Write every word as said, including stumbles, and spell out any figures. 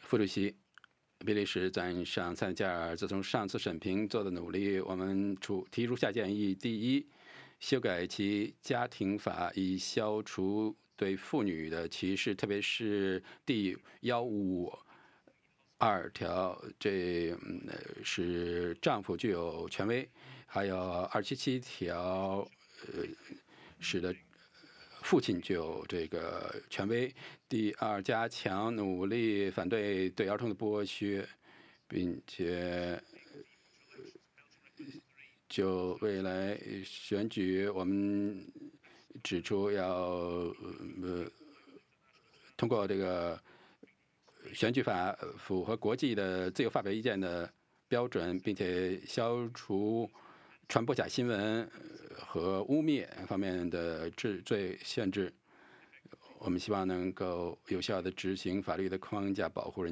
副主席，比利时赞赏塞内加尔自从上次审评做的努力。我们出提出下建议：第一，修改其家庭法，以消除对妇女的歧视，特别是第幺五二条，这嗯使丈夫具有权威；还有二七七条，呃，使得父亲具有这个权威。第二，加强努力反对对儿童的剥削，并且就未来选举，我们指出要呃通过这个选举法符合国际的自由发表意见的标准，并且消除传播假新闻和污蔑方面的治罪限制。我们希望能够有效的执行法律的框架，保护人。